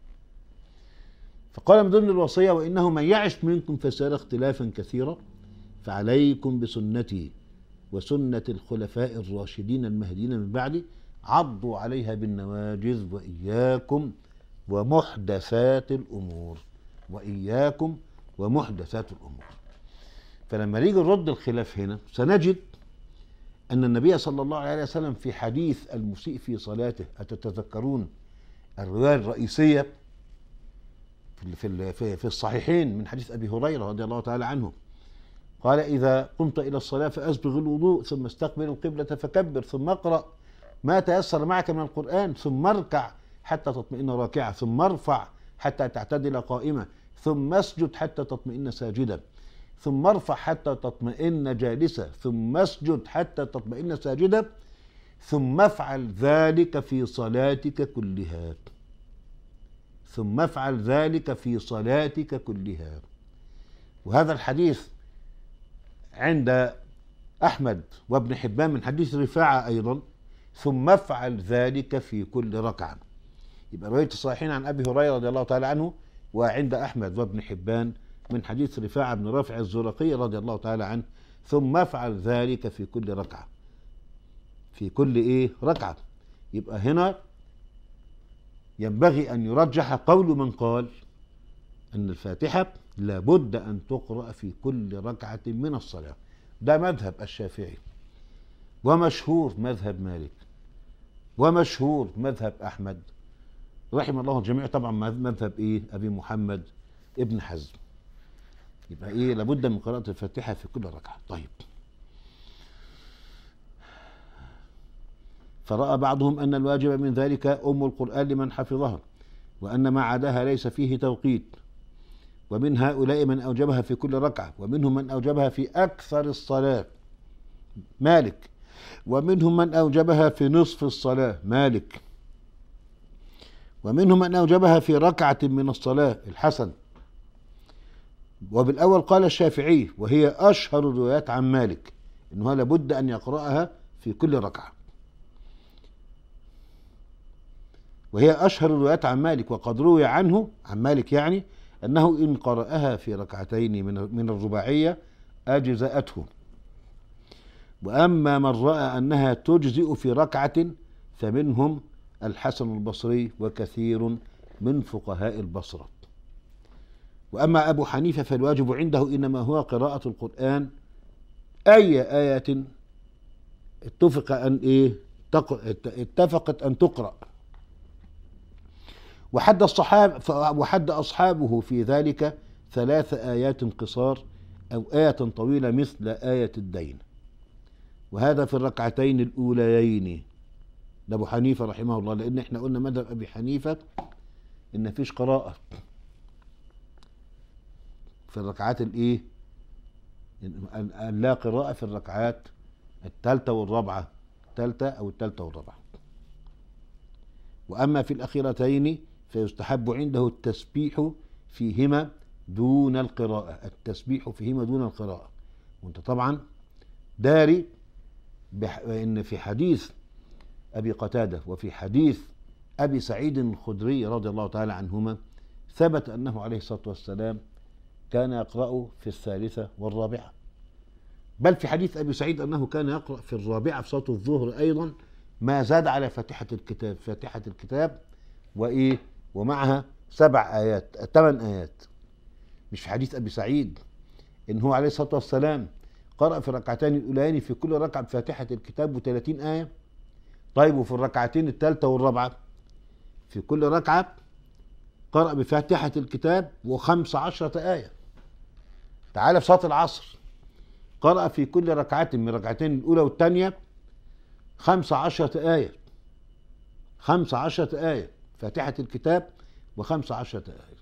فقال من ضمن الوصية وإنه من يعش منكم فسيرى اختلافا كثيرا فعليكم بسنتي وسنة الخلفاء الراشدين المهديين من بعدي عضوا عليها بالنواجذ وإياكم ومحدثات الأمور، وإياكم ومحدثات الأمور. فلما نيجي نرد الخلاف هنا سنجد أن النبي صلى الله عليه وسلم في حديث المسيء في صلاته، أتتذكرون الرواية الرئيسية في في في الصحيحين من حديث أبي هريرة رضي الله تعالى عنه، قال إذا قمت إلى الصلاة فأسبغ الوضوء ثم استقبل القبلة فكبر ثم اقرأ ما تيسر معك من القرآن ثم اركع حتى تطمئن راكعة ثم ارفع حتى تعتدل قائمة ثم اسجد حتى تطمئن ساجدا ثم ارفع حتى تطمئن جالسة ثم اسجد حتى تطمئن ساجدا ثم افعل ذلك في صلاتك كلها، ثم افعل ذلك في صلاتك كلها. وهذا الحديث عند أحمد وابن حبان من حديث رفاعة أيضا، ثم افعل ذلك في كل ركعة. يبقى رواية الصحيحين عن أبي هريرة رضي الله تعالى عنه، وعند أحمد وابن حبان من حديث رفاعة بن رافع الزرقي رضي الله تعالى عنه، ثم افعل ذلك في كل ركعة، في كل إيه ركعة. يبقى هنا ينبغي أن يرجح قول من قال أن الفاتحة لابد أن تقرأ في كل ركعة من الصلاة. ده مذهب الشافعي، ومشهور مذهب مالك، ومشهور مذهب أحمد رحم الله الجميع، طبعا مذهب إيه أبي محمد ابن حزم. يبقى إيه لابد من قراءة الفاتحة في كل ركعة. طيب، فرأى بعضهم أن الواجب من ذلك أم القرآن لمن حفظها، وأن ما عداها ليس فيه توقيت، ومن هؤلاء من أوجبها في كل ركعة، ومنهم من أوجبها في أكثر الصلاة مالك، ومنهم من أوجبها في نصف الصلاة مالك، ومنهم من أوجبها في ركعة من الصلاة الحسن. وبالأول قال الشافعي، وهي أشهر الروايات عن مالك، إنه لابد أن يقرأها في كل ركعة، وهي أشهر الروايات عن مالك. وقد روي عنه عن مالك يعني أنه إن قرأها في ركعتين من من الرباعية أجزأته. وأما من رأى أنها تجزئ في ركعة فمنهم الحسن البصري وكثير من فقهاء البصرة. وأما أبو حنيفة فالواجب عنده إنما هو قراءة القرآن أي آية اتفق أن إيه اتفقت أن تقرأ. وحد الصحابة وحد أصحابه في ذلك ثلاث آيات قصار أو آية طويلة مثل آية الدين، وهذا في الركعتين الأوليين. ده أبو حنيفة رحمه الله، لأن احنا قلنا مذهب أبي حنيفة إن فيش قراءة في الركعات الإيه أن لا قراءة في الركعات الثالثة والرابعة، الثالثة أو الثالثة والرابعة. وأما في الأخيرتين فيستحب عنده التسبيح فيهما دون القراءة، التسبيح فيهما دون القراءة. وأنت طبعا داري بأن في حديث أبي قتادة وفي حديث أبي سعيد الخدري رضي الله تعالى عنهما ثبت أنه عليه الصلاة والسلام كان يقرأ في الثالثة والرابعة، بل في حديث أبي سعيد أنه كان يقرأ في الرابعة في صلاة الظهر أيضا ما زاد على فاتحة الكتاب، فاتحة الكتاب وإيه ومعها سبع آيات ثمان آيات. مش في حديث أبي سعيد إن هو عليه الصلاة والسلام قرأ في الركعتين الأولين في كل ركعة بفاتحة الكتاب وثلاثين آية؟ طيب وفي الركعتين الثالثة والرابعة في كل ركعة قرأ بفاتحة الكتاب وخمس عشرة آية. تعالى في صلاة العصر قرأ في كل ركعة من الركعتين الأولى والثانية خمس عشرة آية، خمس عشرة آية فاتحة الكتاب وخمس عشرة آية.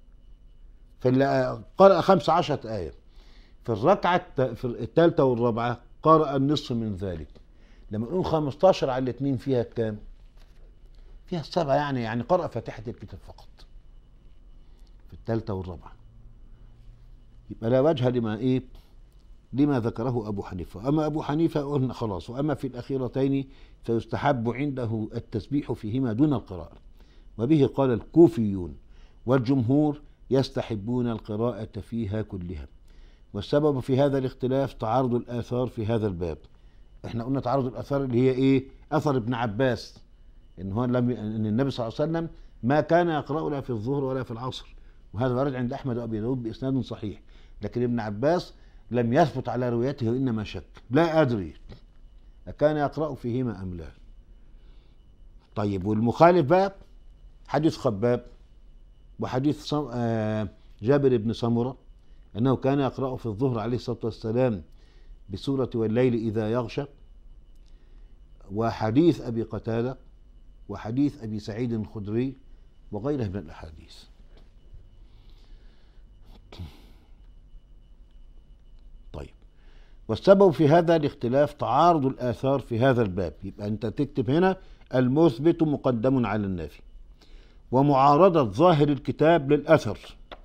فاللي قرأ خمس عشرة آية في الركعة في الثالثة والرابعة قرأ النصف من ذلك. لما نقول خمستاشر على الاثنين فيها كام؟ فيها السبعة، يعني يعني قرأ فاتحة الكتاب فقط في الثالثة والرابعة. يبقى لا وجه لما ايه لما ذكره أبو حنيفة. أما أبو حنيفة قلنا خلاص. وأما في الأخيرتين فيستحب عنده التسبيح فيهما دون القراءة، وبه قال الكوفيون والجمهور يستحبون القراءة فيها كلها. والسبب في هذا الاختلاف تعارض الآثار في هذا الباب. احنا قلنا تعارض الآثار اللي هي ايه؟ أثر ابن عباس إن هو لم إن النبي صلى الله عليه وسلم ما كان يقرأ لا في الظهر ولا في العصر، وهذا ورد عند أحمد وأبي داود بإسناد صحيح. لكن ابن عباس لم يثبت على روايته وإنما شك، لا أدري أكان يقرأ فيهما أم لا. طيب والمخالف بقى حديث خباب وحديث جابر بن سمرة أنه كان يقرأ في الظهر عليه الصلاة والسلام بسورة والليل إذا يغشى، وحديث أبي قتادة وحديث أبي سعيد الخدري وغيره من الأحاديث. طيب والسبب في هذا الاختلاف تعارض الآثار في هذا الباب. يبقى أنت تكتب هنا المثبت مقدم على النافي، ومعارضة ظاهر الكتاب للأثر،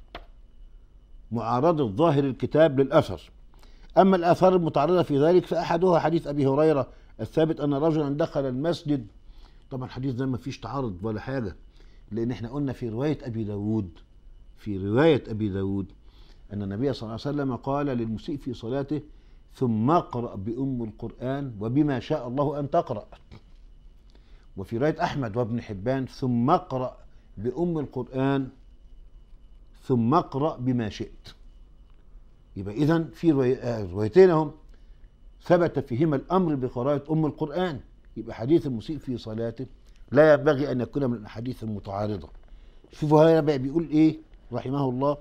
معارضة ظاهر الكتاب للأثر. أما الآثار المتعارضة في ذلك فأحدها حديث أبي هريرة الثابت أن رجلا دخل المسجد. طبعا الحديث ده ما فيش تعارض ولا حاجة، لأن احنا قلنا في رواية أبي داود في رواية أبي داود أن النبي صلى الله عليه وسلم قال للمسيء في صلاته ثم اقرأ بأم القرآن وبما شاء الله أن تقرأ. وفي رواية أحمد وابن حبان ثم اقرأ بأم القرآن ثم اقرأ بما شئت. يبقى إذن في روايتين هم ثبت فيهما الأمر بقراءة أم القرآن. يبقى حديث المسيء في صلاته لا ينبغي أن يكون من الأحاديث المتعارضة. شوفوا هنا بقى بيقول إيه رحمه الله.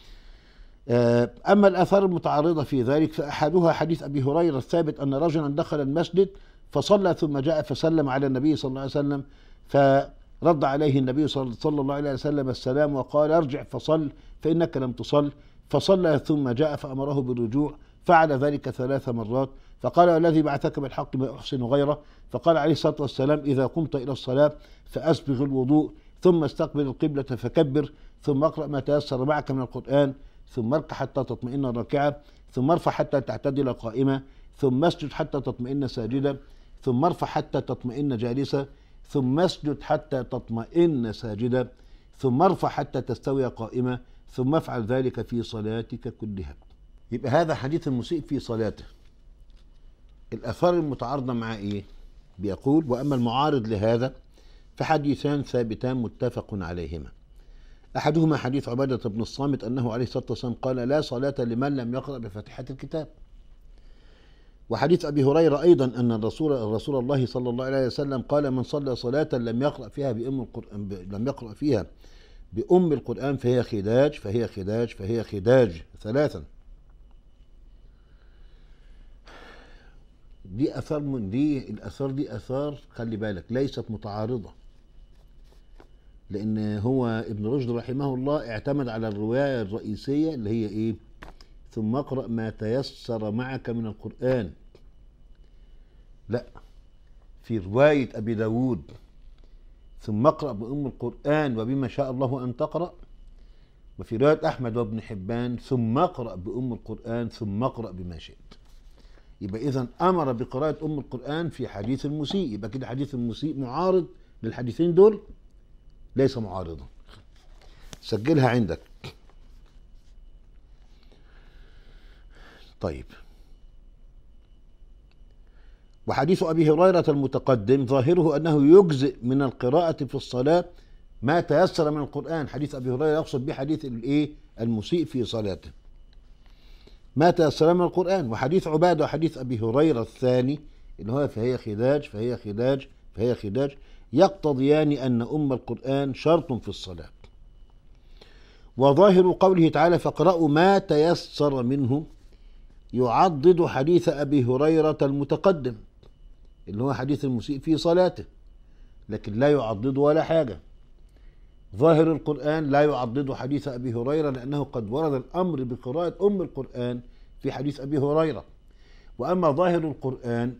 أما الآثار المتعارضة في ذلك فأحدها حديث أبي هريرة الثابت أن رجلا دخل المسجد فصلى ثم جاء فسلم على النبي صلى الله عليه وسلم، فرد عليه النبي صلى الله عليه وسلم السلام وقال ارجع فصل فإنك لم تصل، فصلى ثم جاء فأمره بالرجوع، فعل ذلك ثلاث مرات، فقال والذي بعثك بالحق ما أحسن غيره. فقال عليه الصلاة والسلام إذا قمت إلى الصلاة فأسبغ الوضوء ثم استقبل القبلة فكبر ثم اقرأ ما تيسر معك من القرآن ثم اركع حتى تطمئن راكعا ثم ارفع حتى تعتدل قائمة ثم اسجد حتى تطمئن ساجدا ثم ارفع حتى تطمئن جالسا ثم اسجد حتى تطمئن ساجدا ثم ارفع حتى تستوي قائمة ثم افعل ذلك في صلاتك كلها. يبقى هذا حديث المسيء في صلاته. الآثار المتعارضة مع إيه؟ بيقول وأما المعارض لهذا فحديثان ثابتان متفق عليهما. أحدهما حديث عبادة بن الصامت أنه عليه الصلاة والسلام قال لا صلاة لمن لم يقرأ بفاتحة الكتاب. وحديث أبي هريرة أيضا أن الرسول رسول الله صلى الله عليه وسلم قال من صلى صلاة لم يقرأ فيها بأم القرآن لم يقرأ فيها بأم القرآن فهي خداج فهي خداج فهي خداج ثلاثا. دي أثار من دي الأثار دي أثار خلي بالك ليست متعارضة، لأن هو ابن رشد رحمه الله اعتمد على الرواية الرئيسية اللي هي إيه ثم اقرأ ما تيسر معك من القرآن. لا، في رواية أبي داود ثم اقرأ بأم القرآن وبما شاء الله أن تقرأ، وفي رواية أحمد وابن حبان ثم اقرأ بأم القرآن ثم اقرأ بما شئت. يبقى إذن أمر بقراءة أم القرآن في حديث المسيء، يبقى كده حديث المسيء معارض للحديثين دول؟ ليس معارضا. سجلها عندك. طيب، وحديث أبي هريرة المتقدم ظاهره أنه يجزئ من القراءة في الصلاة ما تيسر من القرآن. حديث أبي هريرة يقصد به حديث الإيه؟ المسيء في صلاته، ما تيسر من القرآن. وحديث عبادة وحديث أبي هريرة الثاني اللي هو فهي خداج فهي خداج فهي خداج يقتضيان أن أم القرآن شرط في الصلاة. وظاهر قوله تعالى فاقرأوا ما تيسر منه يعضد حديث أبي هريرة المتقدم اللي هو حديث المسيء في صلاته، لكن لا يعضد ولا حاجة. ظاهر القرآن لا يعضد حديث أبي هريرة لأنه قد ورد الأمر بقراءة أم القرآن في حديث أبي هريرة. وأما ظاهر القرآن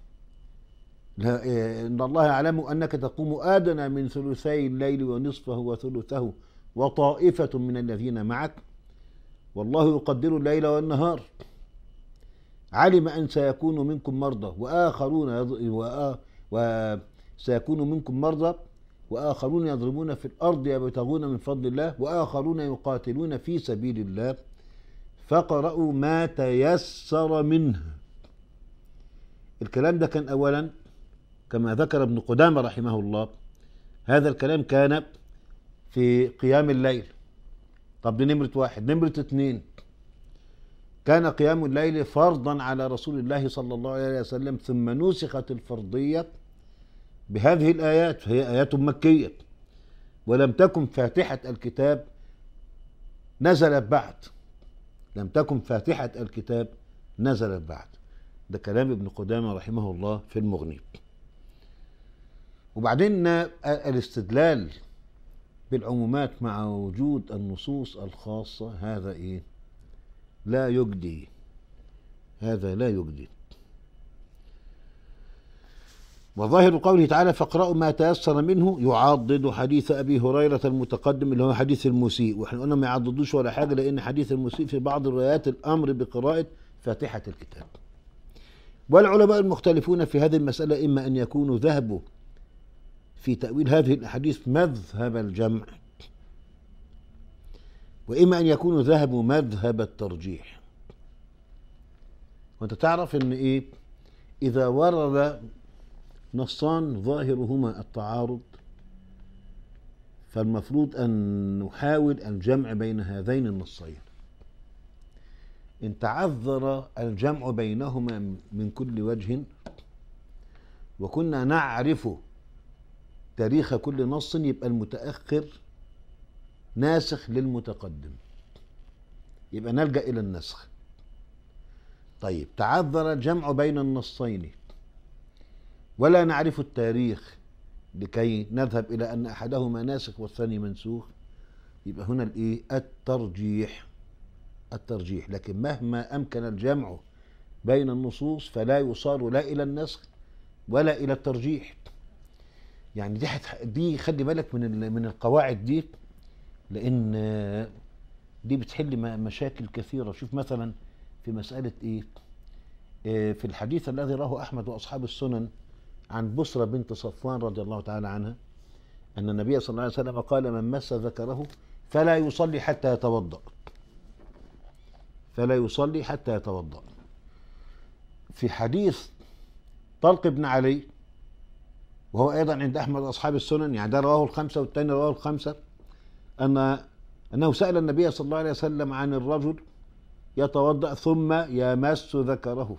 إن الله يعلم أنك تقوم أدنى من ثلثي الليل ونصفه وثلثه وطائفة من الذين معك والله يقدر الليل والنهار، علم أن سيكون منكم مرضى وآخرون يض... وسيكون منكم مرضى وآخرون يضربون في الأرض يبتغون من فضل الله وآخرون يقاتلون في سبيل الله فقرأوا ما تيسر منه. الكلام ده كان أولا كما ذكر ابن قدامة رحمه الله، هذا الكلام كان في قيام الليل. طب دي نمرة واحد. نمرة اتنين، كان قيام الليل فرضا على رسول الله صلى الله عليه وسلم ثم نسخت الفرضية بهذه الآيات، فهي آيات مكية ولم تكن فاتحة الكتاب نزلت بعد، لم تكن فاتحة الكتاب نزلت بعد. ده كلام ابن قدامة رحمه الله في المغني. وبعدين الاستدلال بالعمومات مع وجود النصوص الخاصة هذا ايه؟ لا يجدي، هذا لا يجدي. وظاهر قوله تعالى فاقرأوا ما تيسر منه يعضد حديث أبي هريرة المتقدم اللي هو حديث المسيء، واحنا قلنا ما يعضدوش ولا حاجة لأن حديث المسيء في بعض الروايات الأمر بقراءة فاتحة الكتاب. والعلماء المختلفون في هذه المسألة إما أن يكونوا ذهبوا في تأويل هذه الأحاديث مذهب الجمع، وإما أن يكونوا ذهبوا مذهب الترجيح. وأنت تعرف أن إيه؟ إذا ورد نصان ظاهرهما التعارض فالمفروض أن نحاول الجمع بين هذين النصين. إن تعذر الجمع بينهما من كل وجه وكنا نعرف تاريخ كل نص يبقى المتأخر ناسخ للمتقدم، يبقى نلجأ إلى النسخ. طيب تعذر الجمع بين النصين ولا نعرف التاريخ لكي نذهب إلى أن أحدهما ناسخ والثاني منسوخ، يبقى هنا الإيه؟ الترجيح. الترجيح. لكن مهما أمكن الجمع بين النصوص فلا يصار لا إلى النسخ ولا إلى الترجيح. يعني دي دي خلي بالك من من القواعد دي، لأن دي بتحل مشاكل كثيرة. شوف مثلا في مسألة إيه؟ في الحديث الذي رواه أحمد وأصحاب السنن عن بصرة بنت صفوان رضي الله تعالى عنها أن النبي صلى الله عليه وسلم قال من مس ذكره فلا يصلي حتى يتوضأ، فلا يصلي حتى يتوضأ. في حديث طلق بن علي وهو أيضا عند أحمد وأصحاب السنن، يعني ده رواه الخمسة والثاني رواه الخمسة، أن أنه سأل النبي صلى الله عليه وسلم عن الرجل يتوضأ ثم يمس ذكره،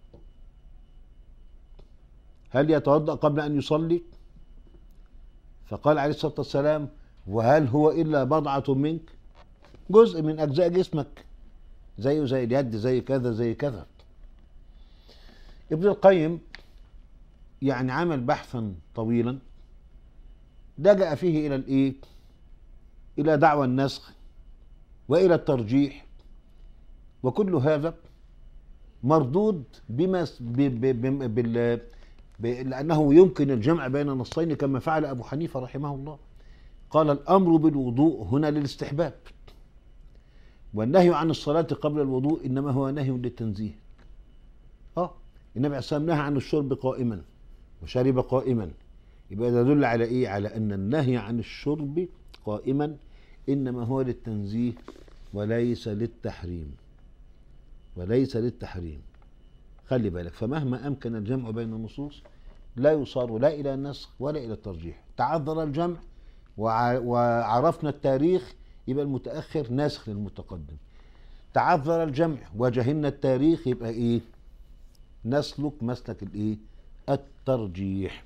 هل يتوضأ قبل أن يصلي؟ فقال عليه الصلاة والسلام وهل هو إلا بضعة منك؟ جزء من أجزاء جسمك، زيه زي اليد زي كذا زي كذا. ابن القيم يعني عمل بحثا طويلا لجأ فيه إلى الإيه؟ إلى دعوى النسخ وإلى الترجيح وكل هذا مردود بما ب ب ب بال ب لأنه يمكن الجمع بين نصين كما فعل أبو حنيفة رحمه الله. قال الأمر بالوضوء هنا للاستحباب، والنهي عن الصلاة قبل الوضوء إنما هو نهي للتنزيه. اه النبي عليه الصلاة والسلام نهى عن الشرب قائما وشرب قائما، يبقى ده يدل على إيه؟ على أن النهي عن الشرب قائما إنما هو للتنزيه وليس للتحريم، وليس للتحريم. خلي بالك، فمهما أمكن الجمع بين النصوص لا يصار لا إلى النسخ ولا إلى الترجيح. تعذر الجمع وعرفنا التاريخ يبقى المتأخر ناسخ للمتقدم، تعذر الجمع وجهلنا التاريخ يبقى إيه؟ نسلك مسلك الإيه؟ الترجيح.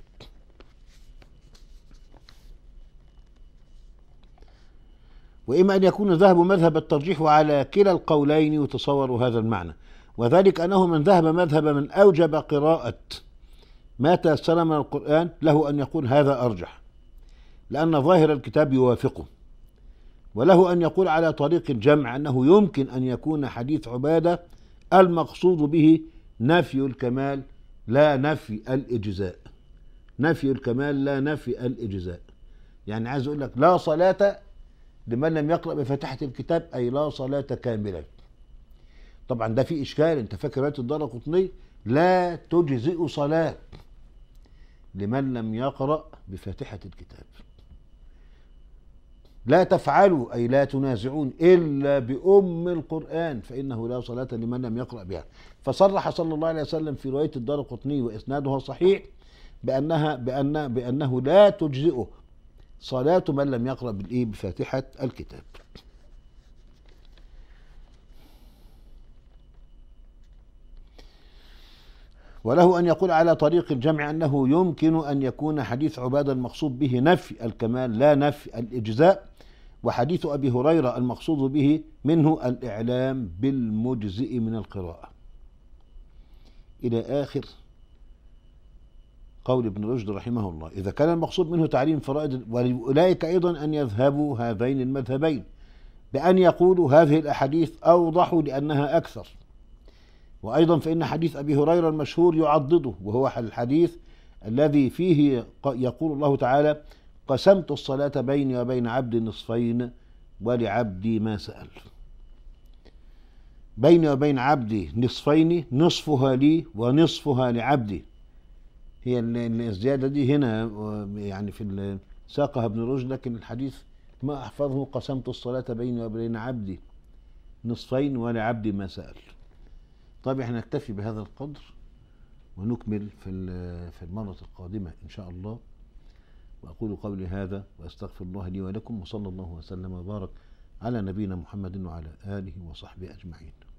وإما أن يكون ذهب مذهب الترجيح، وعلى كلا القولين يتصور هذا المعنى، وذلك أنه من ذهب مذهب من أوجب قراءة ما تيسر من القرآن له أن يقول هذا أرجح لأن ظاهر الكتاب يوافقه، وله أن يقول على طريق الجمع أنه يمكن أن يكون حديث عبادة المقصود به نفي الكمال لا نفي الإجزاء، نفي الكمال لا نفي الإجزاء. يعني عايز أقول لك لا صلاة لمن لم يقرأ بفاتحة الكتاب، أي لا صلاة كاملة. طبعا ده في إشكال، أنت فاكر رواية الدارقطني لا تجزئ صلاة لمن لم يقرأ بفاتحة الكتاب، لا تفعلوا أي لا تنازعون إلا بأم القرآن فإنه لا صلاة لمن لم يقرأ بها. فصرح صلى الله عليه وسلم في رواية الدارقطني وإسنادها صحيح بأنها بأن بأنه لا تجزئه صلاة من لم يقرأ بالإيه؟ بفاتحة الكتاب. وله أن يقول على طريق الجمع أنه يمكن أن يكون حديث عبادة المقصود به نفي الكمال لا نفي الإجزاء، وحديث أبي هريرة المقصود به منه الإعلام بالمجزئ من القراءة، إلى آخر قول ابن رشد رحمه الله. إذا كان المقصود منه تعليم فرائض، ولأولئك أيضا أن يذهبوا هذين المذهبين بأن يقولوا هذه الأحاديث أوضح لأنها أكثر. وأيضا فإن حديث أبي هريرة المشهور يعضده، وهو الحديث الذي فيه يقول الله تعالى قسمت الصلاة بيني وبين عبدي نصفين ولعبدي ما سأل. بيني وبين عبدي نصفين، نصفها لي ونصفها لعبدي. هي الزيادة دي هنا يعني في ساقها ابن رشد، لكن الحديث ما أحفظه قسمت الصلاة بيني وبين عبدي نصفين ولعبدي ما سأل. طيب احنا نكتفي بهذا القدر ونكمل في في المرة القادمة إن شاء الله. وأقول قولي هذا وأستغفر الله لي ولكم، وصلى الله وسلم وبارك على نبينا محمد وعلى آله وصحبه أجمعين.